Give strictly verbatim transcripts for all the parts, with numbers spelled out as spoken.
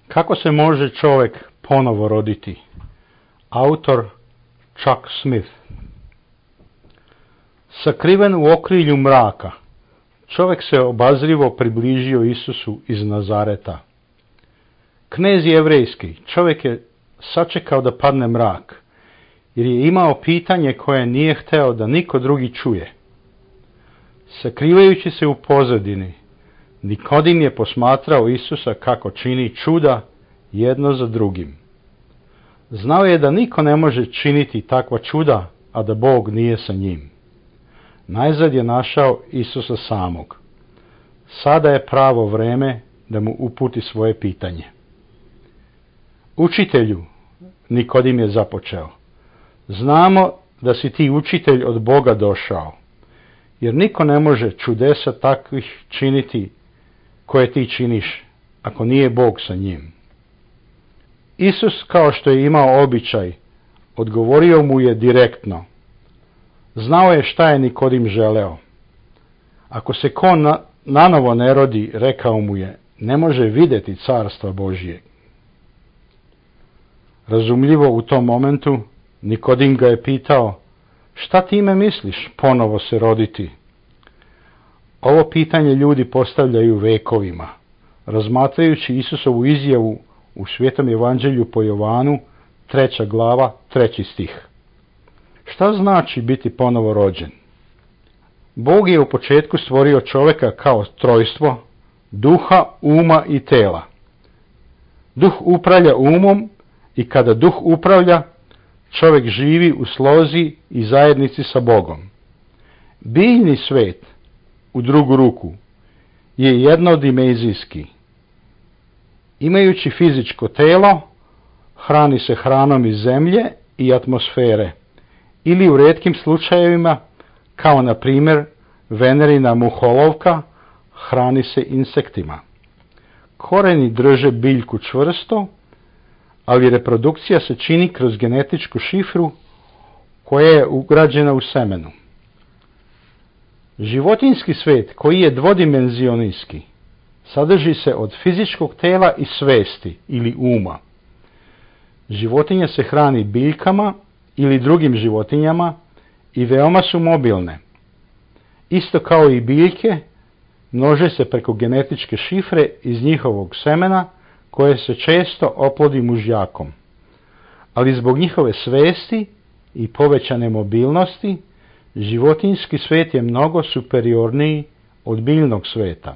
Kako se može čovjek ponovo roditi? Autor Chuck Smith. Sakriven u okrilju mraka, čovjek se obazrivo približio Isusu iz Nazareta. Knez jevrejski, čovjek je sačekao da padne mrak, jer je imao pitanje koje nije hteo da niko drugi čuje. Sakrivajući se u pozadini, Nikodim je posmatrao Isusa kako čini čuda jedno za drugim. Znao je da niko ne može činiti takva čuda, a da Bog nije sa njim. Najzad je našao Isusa samog. Sada je pravo vreme da mu uputi svoje pitanje. Učitelju, Nikodim je započeo, znamo da si ti učitelj od Boga došao, jer niko ne može čudesa takvih činiti koje ti činiš, ako nije Bog sa njim. Isus, kao što je imao običaj, odgovorio mu je direktno. Znao je šta je Nikodim želeo. Ako se ko na, nanovo ne rodi, rekao mu je, ne može vidjeti carstva Božje. Razumljivo u tom momentu, Nikodim ga je pitao, šta ti ime misliš ponovo se roditi? Ovo pitanje ljudi postavljaju vekovima, razmatrajući Isusovu izjavu u Svetom evanđelju po Jovanu, treća glava, treći stih. Šta znači biti ponovo rođen? Bog je u početku stvorio čovjeka kao trojstvo, duha, uma i tela. Duh upravlja umom i kada duh upravlja, čovjek živi u slozi i zajednici sa Bogom. Biljni svet, u drugu ruku, je jednodimenzijski. Imajući fizičko telo, hrani se hranom iz zemlje i atmosfere, ili u retkim slučajevima, kao na primjer venerina muholovka, hrani se insektima. Koreni drže biljku čvrsto, ali reprodukcija se čini kroz genetičku šifru koja je ugrađena u semenu. Životinjski svijet, koji je dvodimenzionijski, sadrži se od fizičkog tela i svesti ili uma. Životinje se hrani biljkama ili drugim životinjama i veoma su mobilne. Isto kao i biljke, množe se preko genetičke šifre iz njihovog semena, koje se često oplodi mužjakom. Ali zbog njihove svesti i povećane mobilnosti, životinjski svijet je mnogo superiorniji od biljnog svijeta.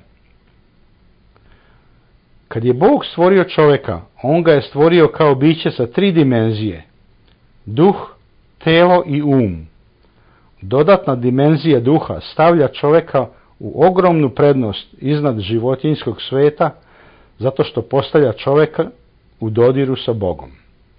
Kad je Bog stvorio čovjeka, on ga je stvorio kao biće sa tri dimenzije, duh, telo i um. Dodatna dimenzija duha stavlja čovjeka u ogromnu prednost iznad životinjskog svijeta, zato što postavlja čovjeka u dodiru sa Bogom.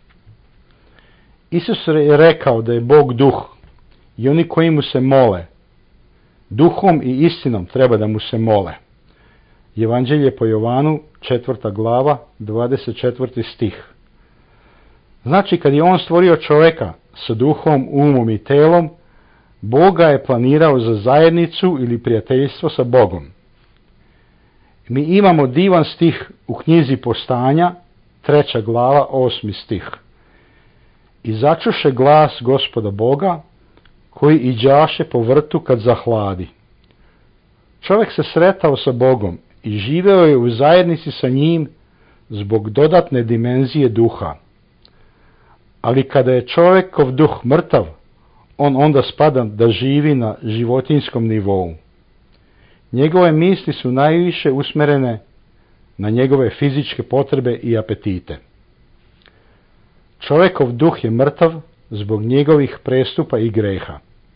Isus je rekao da je Bog duh i oni koji mu se mole, duhom i istinom treba da mu se mole. Evanđelje po Jovanu, četvrta glava, dvadeset četvrti stih. Znači, kad je on stvorio čovjeka sa duhom, umom i telom, Bog ga je planirao za zajednicu ili prijateljstvo sa Bogom. Mi imamo divan stih u knjizi Postanja, treća glava, osmi stih. I začuše glas Gospoda Boga, koji iđaše po vrtu kad zahladi. Čovjek se sretao sa Bogom i živeo je u zajednici sa njim zbog dodatne dimenzije duha. Ali kada je čovjekov duh mrtav, on onda spada da živi na životinjskom nivou. Njegove misli su najviše usmjerene na njegove fizičke potrebe i apetite. Čovjekov duh je mrtav zbog njegovih prestupa i greha.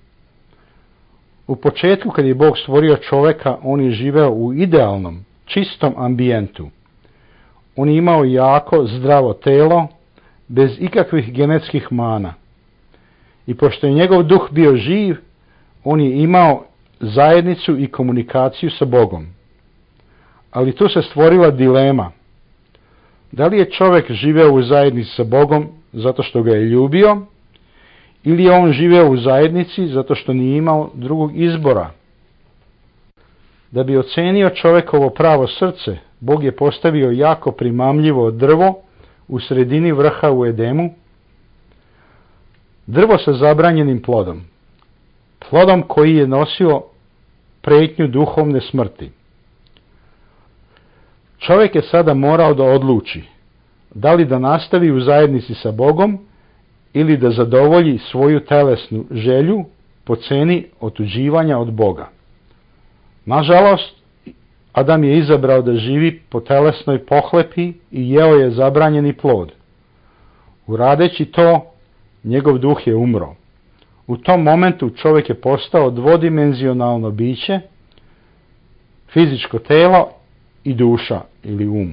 U početku, kad je Bog stvorio čovjeka, on je živeo u idealnom, čistom ambijentu. On je imao jako zdravo telo, bez ikakvih genetskih mana. I pošto je njegov duh bio živ, on je imao zajednicu i komunikaciju sa Bogom. Ali tu se stvorila dilema. Da li je čovjek živeo u zajednici sa Bogom zato što ga je ljubio, ili je on živeo u zajednici zato što nije imao drugog izbora? Da bi ocenio čovjekovo pravo srce, Bog je postavio jako primamljivo drvo u sredini vrha u Edemu, drvo sa zabranjenim plodom, plodom koji je nosio prijetnju duhovne smrti. Čovjek je sada morao da odluči da li da nastavi u zajednici sa Bogom ili da zadovolji svoju telesnu želju po ceni otuđivanja od Boga. Nažalost, Adam je izabrao da živi po telesnoj pohlepi i jeo je zabranjeni plod. Uradeći to, njegov duh je umro. U tom momentu čovjek je postao dvodimenzionalno biće, fizičko telo i duša ili um.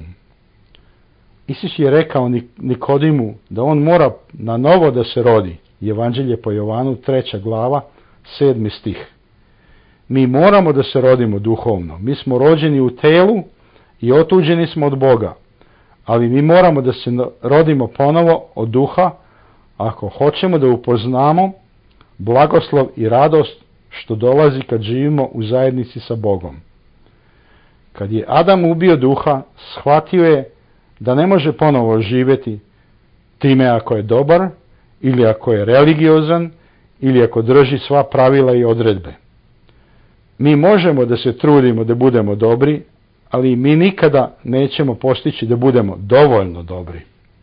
Isus je rekao Nikodimu da on mora na novo da se rodi. Evanđelje po Jovanu, treća glava, sedmi stih. Mi moramo da se rodimo duhovno. Mi smo rođeni u telu i otuđeni smo od Boga. Ali mi moramo da se rodimo ponovo od duha ako hoćemo da upoznamo blagoslov i radost što dolazi kad živimo u zajednici sa Bogom. Kad je Adam ubio duha, shvatio je da ne može ponovo živjeti time ako je dobar, ili ako je religiozan, ili ako drži sva pravila i odredbe. Mi možemo da se trudimo da budemo dobri, ali mi nikada nećemo postići da budemo dovoljno dobri.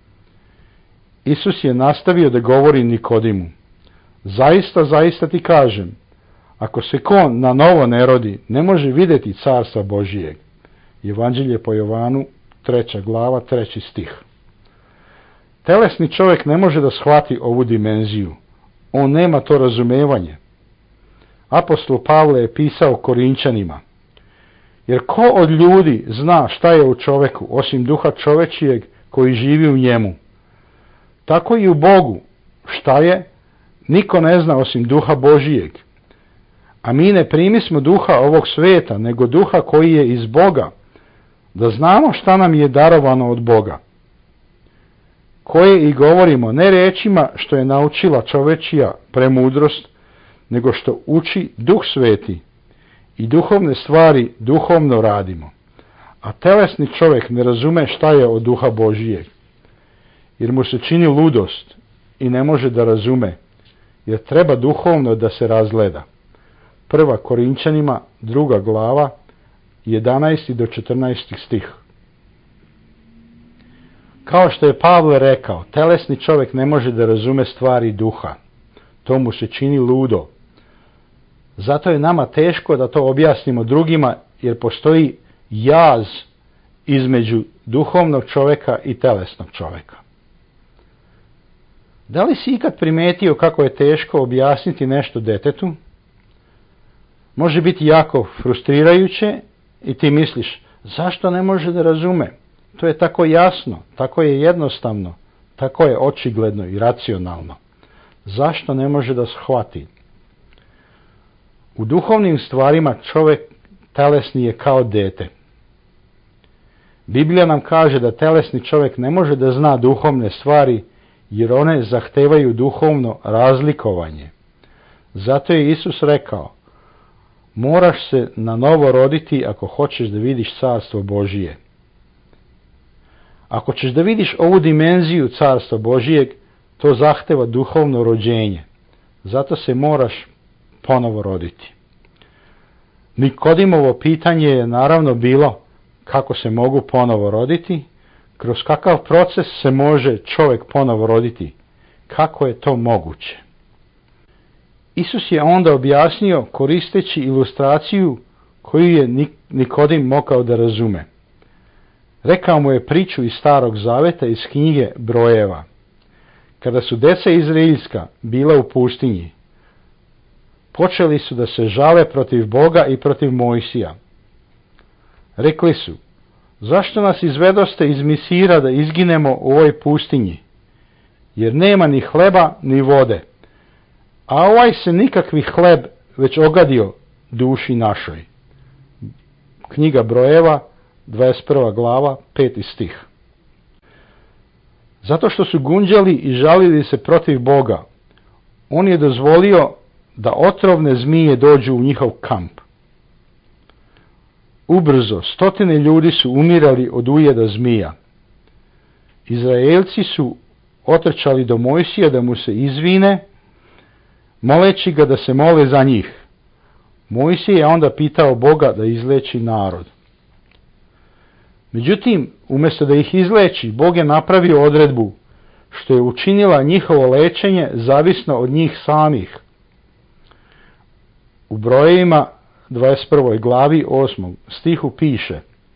Isus je nastavio da govori Nikodimu: zaista, zaista ti kažem, ako se ko na novo ne rodi, ne može vidjeti carstva Božijeg. Evanđelje po Jovanu, treća glava, treći stih. Telesni čovjek ne može da shvati ovu dimenziju. On nema to razumevanje. Apostol Pavle je pisao Korinčanima: jer ko od ljudi zna šta je u čovjeku, osim duha čovečijeg koji živi u njemu? Tako i u Bogu šta je, niko ne zna osim duha Božijeg. A mi ne primismo duha ovog svijeta, nego duha koji je iz Boga, da znamo šta nam je darovano od Boga, koje i govorimo ne rečima što je naučila čovečija premudrost, nego što uči Duh Sveti, i duhovne stvari duhovno radimo. A telesni čovjek ne razume šta je od duha Božijeg, jer mu se čini ludost i ne može da razume, jer treba duhovno da se razgleda. Prva Korinčanima, druga glava, jedanaesti do četrnaesti stih. Kao što je Pavle rekao, telesni čovjek ne može da razume stvari duha. To mu se čini ludo. Zato je nama teško da to objasnimo drugima, jer postoji jaz između duhovnog čovjeka i telesnog čovjeka. Da li si ikad primetio kako je teško objasniti nešto detetu? Može biti jako frustrirajuće i ti misliš, zašto ne može da razume? To je tako jasno, tako je jednostavno, tako je očigledno i racionalno. Zašto ne može da shvati? U duhovnim stvarima čovjek telesni je kao dete. Biblija nam kaže da telesni čovjek ne može da zna duhovne stvari, jer one zahtevaju duhovno razlikovanje. Zato je Isus rekao: moraš se na novo roditi ako hoćeš da vidiš carstvo Božije. Ako ćeš da vidiš ovu dimenziju carstva Božijeg, to zahteva duhovno rođenje. Zato se moraš ponovo roditi. Nikodimovo pitanje je naravno bilo kako se mogu ponovo roditi, kroz kakav proces se može čovjek ponovo roditi, kako je to moguće. Isus je onda objasnio koristeći ilustraciju koju je Nikodim mogao da razume. Rekao mu je priču iz Starog Zaveta iz knjige Brojeva. Kada su deca Izraeljska bila u pustinji, počeli su da se žale protiv Boga i protiv Mojsija. Rekli su: zašto nas izvedoste iz Misira da izginemo u ovoj pustinji? Jer nema ni hleba ni vode. A ovaj se nikakvi hleb već ogadio duši našoj. Knjiga Brojeva, dvadeset prva glava, peti stih. Zato što su gunđali i žalili se protiv Boga, on je dozvolio da otrovne zmije dođu u njihov kamp. ubrzo stotine ljudi su umirali od ujeda zmija. Izraelci su otrčali do Mojsija da mu se izvine, moleći ga da se mole za njih. Mojsije je onda pitao Boga da izleči narod. Međutim, umjesto da ih izleči, Bog je napravio odredbu, što je učinila njihovo lečenje zavisno od njih samih. U Brojevima dvadeset prvoj glavi osmom stihu piše: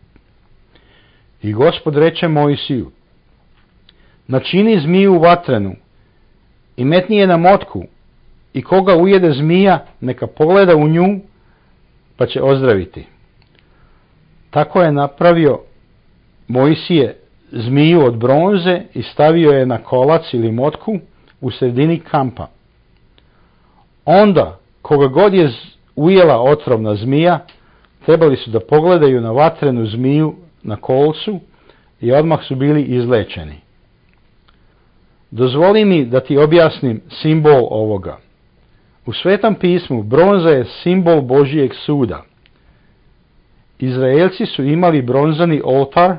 I Gospod reče Mojsiju, načini zmiju vatrenu i metni je na motku, i koga ujede zmija, neka pogleda u nju, pa će ozdraviti. Tako je napravio Mojsije zmiju od bronze i stavio je na kolac ili motku u sredini kampa. Onda, koga god je ujela otrovna zmija, trebali su da pogledaju na vatrenu zmiju na kolcu i odmah su bili izlečeni. Dozvoli mi da ti objasnim simbol ovoga. U Svetom pismu bronza je simbol Božijeg suda. Izraelci su imali bronzani oltar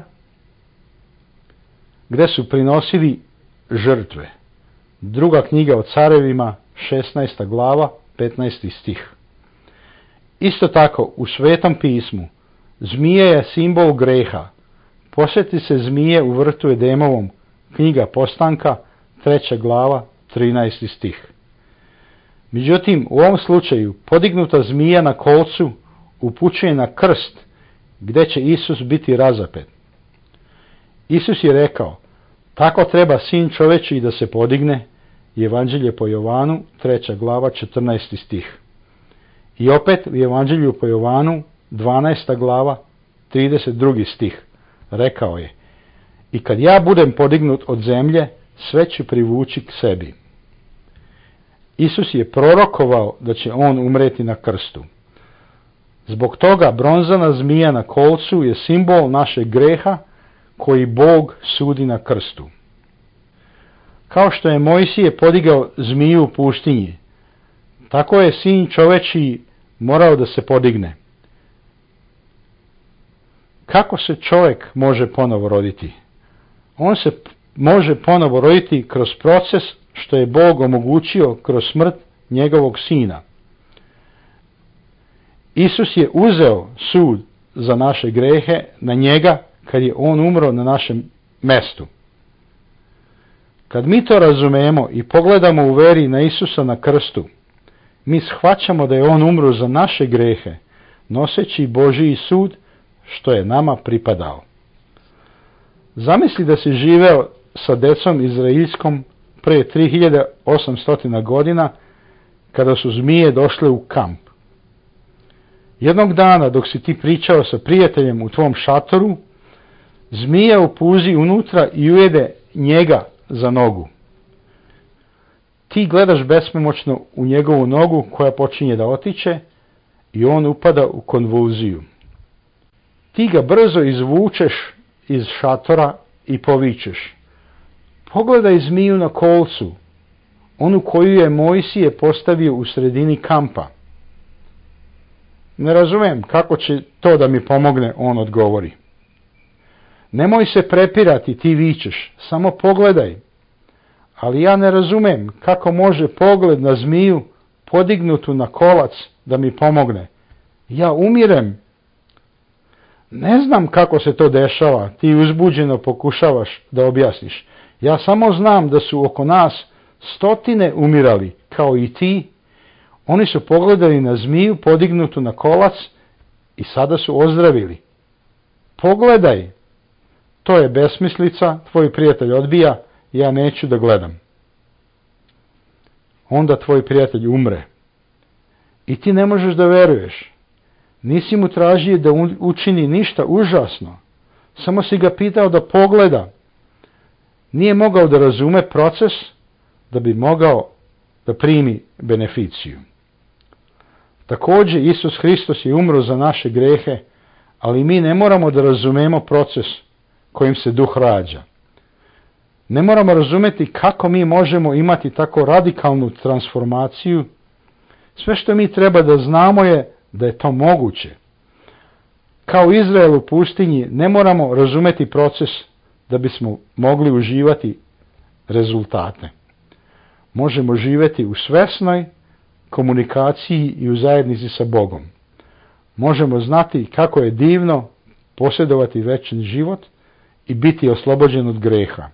gdje su prinosili žrtve. Druga knjiga o carevima, šesnaesta glava, petnaesti stih. Isto tako, u Svetom pismu, zmija je simbol greha. Posjeti se zmije u vrtu Edemovom, knjiga Postanka, treća glava, trinaesti stih. Međutim, u ovom slučaju, podignuta zmija na kolcu upućuje na krst, gdje će Isus biti razapet. Isus je rekao, tako treba sin čovečiji da se podigne, Evanđelje po Jovanu, treća glava, četrnaesti stih. I opet u Evanđelju po Jovanu, dvanaesta glava, trideset drugi stih, rekao je, i kad ja budem podignut od zemlje, sve ću privući k sebi. Isus je prorokovao da će on umreti na krstu. Zbog toga bronzana zmija na kolcu je simbol našeg greha koji Bog sudi na krstu. Kao što je Mojsije podigao zmiju u pustinji, tako je sin čovečiji morao da se podigne. Kako se čovjek može ponovo roditi? On se može ponovo roditi kroz proces što je Bog omogućio kroz smrt njegovog sina. Isus je uzeo sud za naše grehe na njega kad je on umro na našem mestu. Kad mi to razumemo i pogledamo u veri na Isusa na krstu, mi shvaćamo da je on umro za naše grehe, noseći Božiji sud što je nama pripadao. Zamisli da si živeo sa decom izraelskom pre tri hiljade osamsto godina, kada su zmije došle u kamp. Jednog dana, dok si ti pričao sa prijateljem u tvom šatoru, zmija upuzi unutra i ujede njega za nogu. Ti gledaš bespomoćno u njegovu nogu koja počinje da otiče i on upada u konvulziju. Ti ga brzo izvučeš iz šatora i povičeš: pogledaj zmiju na kolcu, onu koju je Mojsije postavio u sredini kampa. Ne razumem kako će to da mi pomogne, on odgovori. Nemoj se prepirati, ti vičeš, samo pogledaj. Ali ja ne razumem kako može pogled na zmiju podignutu na kolac da mi pomogne. Ja umirem. Ne znam kako se to dešava, ti uzbuđeno pokušavaš da objasniš. Ja samo znam da su oko nas stotine umirali, kao i ti. Oni su pogledali na zmiju podignutu na kolac i sada su ozdravili. Pogledaj. To je besmislica, tvoj prijatelj odbija, ja neću da gledam. Onda tvoj prijatelj umre. I ti ne možeš da veruješ. Nisi mu tražio da učini ništa užasno. Samo si ga pitao da pogleda. Nije mogao da razume proces da bi mogao da primi beneficiju. Također Isus Hristos je umro za naše grehe, ali mi ne moramo da razumemo proces kojim se duh rađa. Ne moramo razumjeti kako mi možemo imati tako radikalnu transformaciju. Sve što mi treba da znamo je da je to moguće. Kao Izrael u pustinji ne moramo razumeti proces da bismo mogli uživati rezultate. Možemo živjeti u svesnoj komunikaciji i u zajednici sa Bogom. Možemo znati kako je divno posjedovati večni život i biti oslobođen od greha.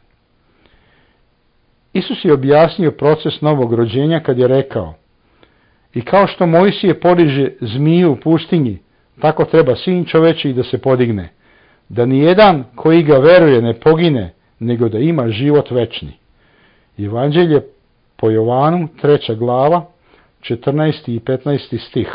Isus je objasnio proces novog rođenja kad je rekao: i kao što Mojsije podiže zmiju u pustinji, tako treba Sin čovečiji da se podigne, da nijedan koji ga veruje ne pogine, nego da ima život večni. Evanđelje po Jovanu, treća glava, četrnaesti i petnaesti stih.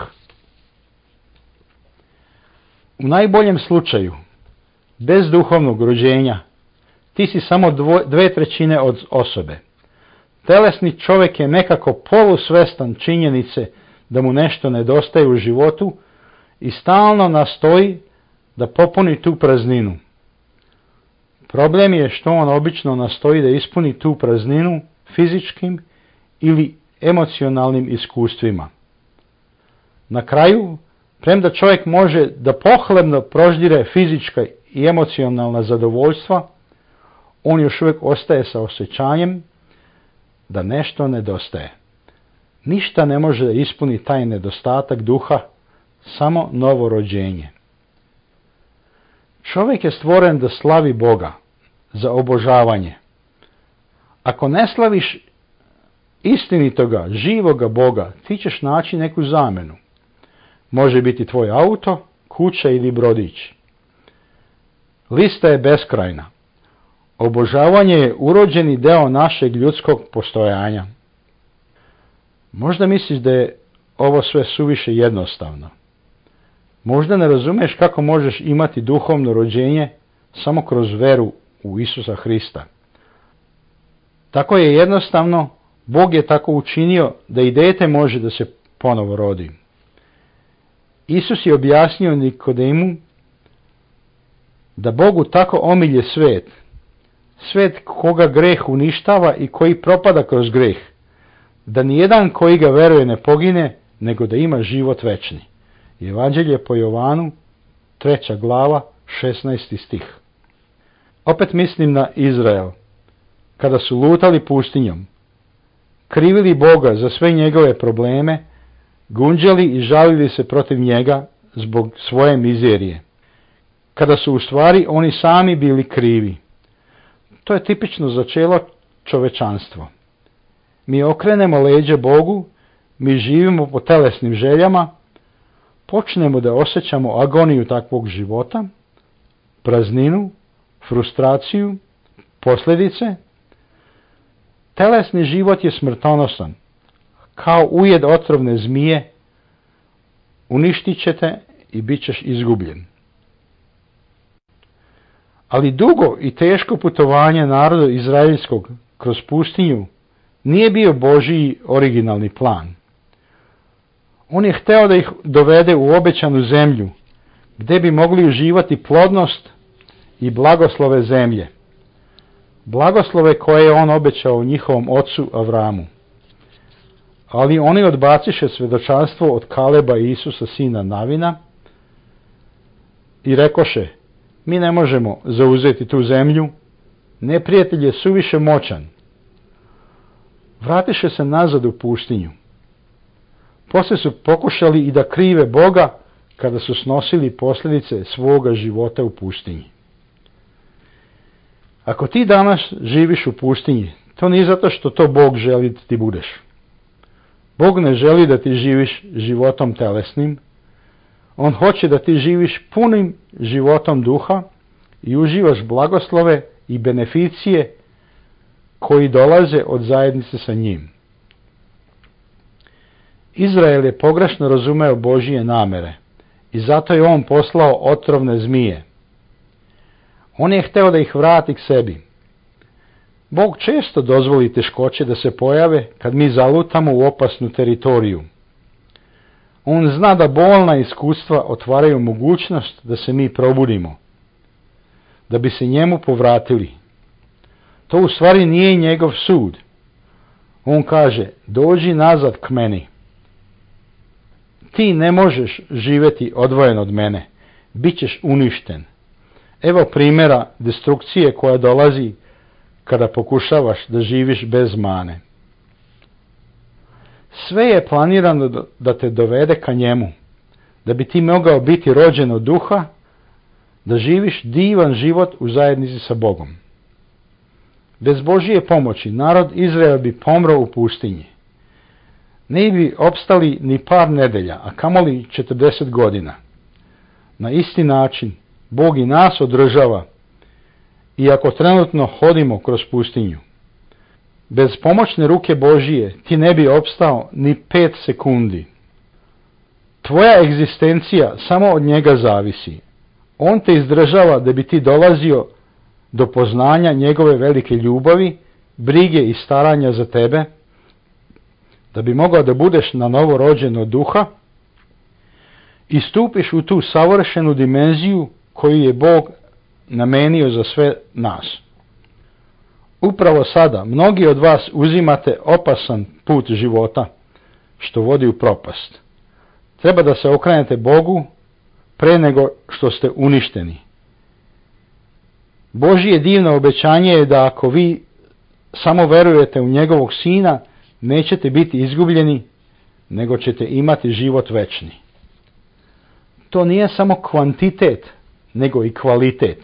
U najboljem slučaju, bez duhovnog rođenja, ti si samo dvo, dve trećine od osobe. Telesni čovjek je nekako polusvestan činjenice da mu nešto nedostaje u životu i stalno nastoji da popuni tu prazninu. Problem je što on obično nastoji da ispuni tu prazninu fizičkim ili emocionalnim iskustvima. Na kraju, premda čovjek može da pohlebno proždire fizička i emocionalna zadovoljstva, on još uvijek ostaje sa osjećanjem da nešto nedostaje. Ništa ne može da ispuni taj nedostatak duha, samo novo rođenje. Čovjek je stvoren da slavi Boga, za obožavanje. Ako ne slaviš istinitoga, živoga Boga, ti ćeš naći neku zamenu. Može biti tvoj auto, kuća ili brodić. Lista je beskrajna. Obožavanje je urođeni deo našeg ljudskog postojanja. Možda misliš da je ovo sve suviše jednostavno. Možda ne razumiješ kako možeš imati duhovno rođenje samo kroz veru u Isusa Hrista. Tako je jednostavno, Bog je tako učinio da i dijete može da se ponovo rodi. Isus je objasnio Nikodemu da Bogu tako omilje svet, svet koga greh uništava i koji propada kroz greh, da nijedan koji ga veruje ne pogine, nego da ima život večni. Evanđelje po Jovanu, treća glava, šesnaesti stih. Opet mislim na Izrael. Kada su lutali pustinjom, krivili Boga za sve njegove probleme, gunđali i žalili se protiv njega zbog svoje mizerije. Kada su u stvari oni sami bili krivi. To je tipično za cijelo čovečanstvo. Mi okrenemo leđe Bogu, mi živimo po telesnim željama, počnemo da osjećamo agoniju takvog života, prazninu, frustraciju, posljedice. Telesni život je smrtonosan, kao ujed otrovne zmije, uništit će te i bit ćeš izgubljen. Ali dugo i teško putovanje naroda izraelskog kroz pustinju nije bio Božji originalni plan. On je hteo da ih dovede u obećanu zemlju, gdje bi mogli uživati plodnost i blagoslove zemlje. Blagoslove koje je on obećao njihovom ocu Avramu. Ali oni odbaciše svedočanstvo od Kaleba i Isusa sina Navina i rekoše: mi ne možemo zauzeti tu zemlju, neprijatelj je suviše moćan. Vratiše se nazad u pustinju. Poslije su pokušali i da krive Boga kada su snosili posljedice svoga života u pustinji. Ako ti danas živiš u pustinji, to nije zato što to Bog želi da ti budeš. Bog ne želi da ti živiš životom telesnim. On hoće da ti živiš punim životom duha i uživaš blagoslove i beneficije koji dolaze od zajednice sa njim. Izrael je pogrešno razumeo Božije namere i zato je on poslao otrovne zmije. On je hteo da ih vrati k sebi. Bog često dozvoli teškoće da se pojave kad mi zalutamo u opasnu teritoriju. On zna da bolna iskustva otvaraju mogućnost da se mi probudimo, da bi se njemu povratili. To u stvari nije njegov sud. On kaže: dođi nazad k meni. Ti ne možeš živjeti odvojen od mene. bit ćeš uništen. Evo primjera destrukcije koja dolazi kada pokušavaš da živiš bez mane. Sve je planirano da te dovede ka njemu, da bi ti mogao biti rođen od duha, da živiš divan život u zajednici sa Bogom. Bez Božije pomoći narod Izrael bi pomro u pustinji. Ne bi opstali ni par nedelja, a kamoli četrdeset godina. Na isti način Bog i nas održava, iako trenutno hodimo kroz pustinju. Bez pomoćne ruke Božije ti ne bi opstao ni pet sekundi. Tvoja egzistencija samo od njega zavisi. On te izdržava da bi ti dolazio do poznanja njegove velike ljubavi, brige i staranja za tebe, da bi mogao da budeš na novo rođen od duha i stupiš u tu savršenu dimenziju koju je Bog namenio za sve nas. Upravo sada mnogi od vas uzimate opasan put života što vodi u propast. Treba da se okrenete Bogu pre nego što ste uništeni. Božje divno obećanje je da ako vi samo verujete u njegovog sina, nećete biti izgubljeni, nego ćete imati život večni. To nije samo kvantitet, nego i kvalitet.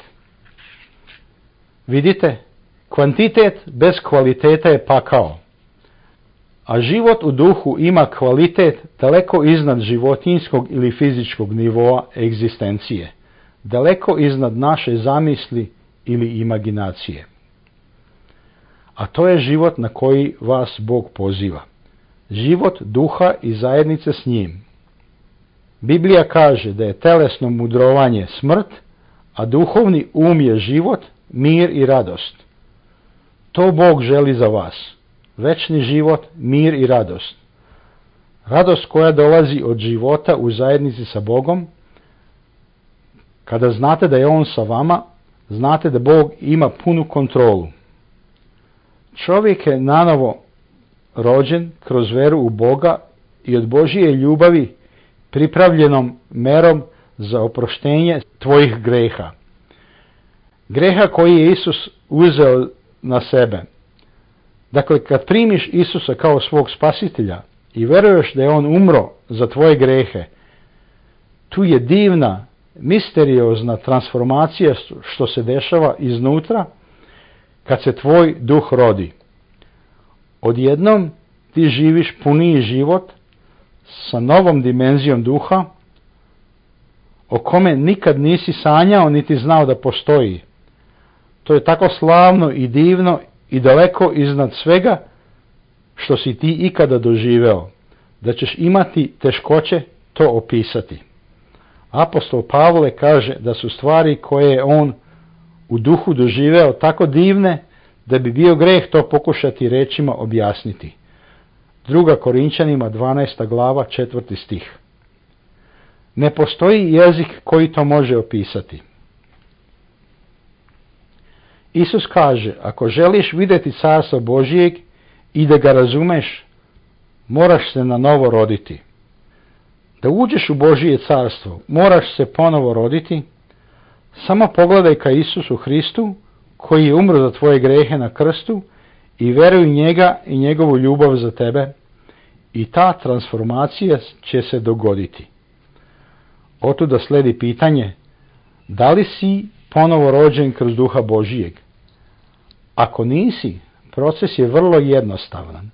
Vidite, kvantitet bez kvaliteta je pakao, a život u duhu ima kvalitet daleko iznad životinjskog ili fizičkog nivoa egzistencije, daleko iznad naše zamisli ili imaginacije. A to je život na koji vas Bog poziva. Život duha i zajednice s njim. Biblija kaže da je telesno mudrovanje smrt, a duhovni um je život, mir i radost. To Bog želi za vas. Večni život, mir i radost. Radost koja dolazi od života u zajednici sa Bogom. Kada znate da je On sa vama, znate da Bog ima punu kontrolu. Čovjek je nanovo rođen kroz veru u Boga i od Božije ljubavi pripravljenom merom za oproštenje tvojih greha. Greha koji je Isus uzeo na sebe. Dakle, kad primiš Isusa kao svog spasitelja i veruješ da je On umro za tvoje grehe, tu je divna, misteriozna transformacija što se dešava iznutra kad se tvoj duh rodi. Odjednom ti živiš puniji život sa novom dimenzijom duha o kome nikad nisi sanjao niti znao da postoji. To je tako slavno i divno i daleko iznad svega što si ti ikada doživeo, da ćeš imati teškoće to opisati. Apostol Pavle kaže da su stvari koje je on u duhu doživeo tako divne da bi bio greh to pokušati rečima objasniti. Druga Korinčanima dvanaesta glava četvrti stih. Ne postoji jezik koji to može opisati. Isus kaže, ako želiš vidjeti carstvo Božijeg i da ga razumeš, moraš se na novo roditi. Da uđeš u Božije carstvo, moraš se ponovo roditi. Samo pogledaj ka Isusu Hristu, koji je umro za tvoje grehe na krstu, i veruj njega i njegovu ljubav za tebe, i ta transformacija će se dogoditi. Otuda sledi pitanje, da li si ponovo rođen kroz duha Božijeg? Ako nisi, proces je vrlo jednostavan.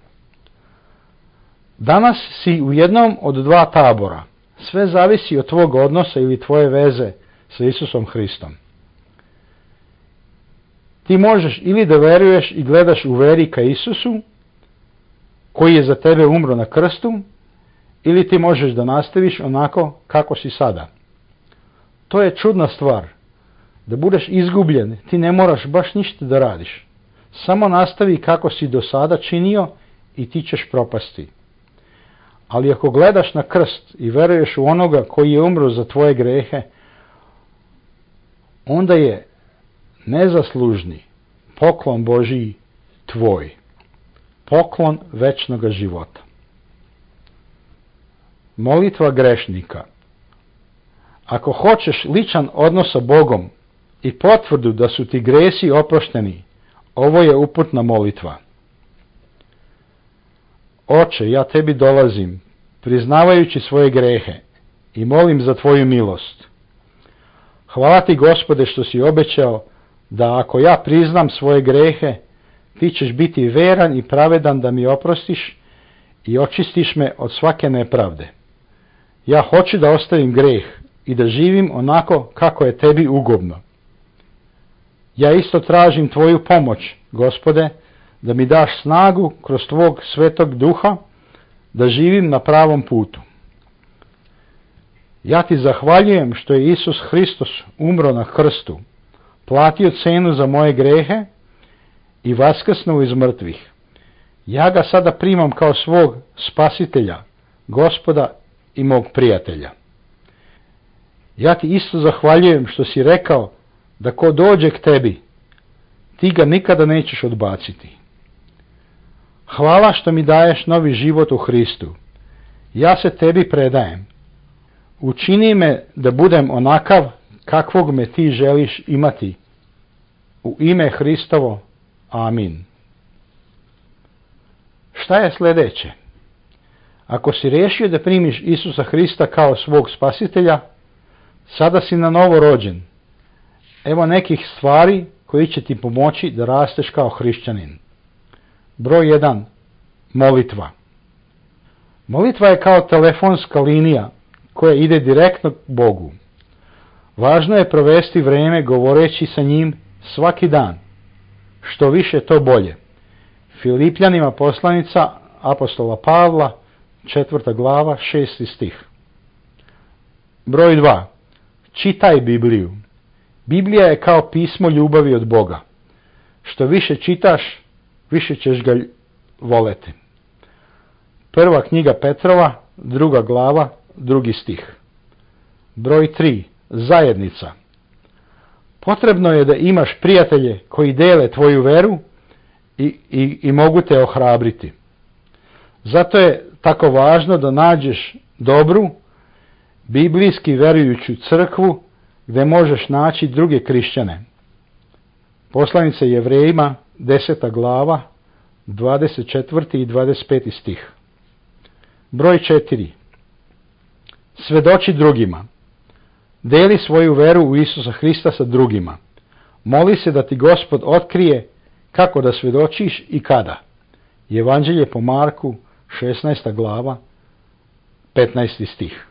Danas si u jednom od dva tabora. Sve zavisi od tvog odnosa ili tvoje veze sa Isusom Hristom. Ti možeš ili da veruješ i gledaš u veri ka Isusu, koji je za tebe umro na krstu, ili ti možeš da nastaviš onako kako si sada. To je čudna stvar. Da budeš izgubljen, ti ne moraš baš ništa da radiš. Samo nastavi kako si do sada činio i ti ćeš propasti. Ali ako gledaš na krst i veruješ u onoga koji je umro za tvoje grehe, onda je nezaslužni poklon Božiji tvoj. Poklon večnoga života. Molitva grešnika. Ako hoćeš ličan odnos sa Bogom i potvrdu da su ti gresi oprošteni, ovo je uputna molitva. Oče, ja tebi dolazim, priznavajući svoje grehe, i molim za tvoju milost. Hvala ti, Gospode, što si obećao da ako ja priznam svoje grehe, ti ćeš biti veran i pravedan da mi oprostiš i očistiš me od svake nepravde. Ja hoću da ostavim greh i da živim onako kako je tebi ugodno. Ja isto tražim tvoju pomoć, Gospode, da mi daš snagu kroz tvog svetog duha da živim na pravom putu. Ja ti zahvaljujem što je Isus Hristos umro na krstu, platio cenu za moje grehe i vaskrsnuo iz mrtvih. Ja ga sada primam kao svog spasitelja, Gospoda i mog prijatelja. Ja ti isto zahvaljujem što si rekao da ko dođe k tebi, ti ga nikada nećeš odbaciti. Hvala što mi daješ novi život u Hristu. Ja se tebi predajem. Učini me da budem onakav kakvog me ti želiš imati. U ime Hristovo. Amin. Šta je sljedeće? Ako si rešio da primiš Isusa Hrista kao svog spasitelja, sada si na novo rođen. Evo nekih stvari koji će ti pomoći da rasteš kao hrišćanin. Broj jedan. Molitva. Molitva je kao telefonska linija koja ide direktno k Bogu. Važno je provesti vreme govoreći sa njim svaki dan. Što više, to bolje. Filipljanima poslanica apostola Pavla, četvrta glava, šesti stih. Broj dva. Čitaj Bibliju. Biblija je kao pismo ljubavi od Boga. Što više čitaš, više ćeš ga voleti. Prva knjiga Petrova, druga glava, drugi stih. Broj tri. Zajednica. Potrebno je da imaš prijatelje koji dele tvoju veru i, i, i mogu te ohrabriti. Zato je tako važno da nađeš dobru, biblijski verujuću crkvu gdje možeš naći druge hrišćane. Poslanica Jevrejima, deseta glava, dvadeset četvrti i dvadeset peti stih. Broj četiri. Svedoči drugima. Deli svoju veru u Isusa Hrista sa drugima. Moli se da ti Gospod otkrije kako da svedočiš i kada. Evanđelje po Marku, šesnaesta glava, petnaesti stih.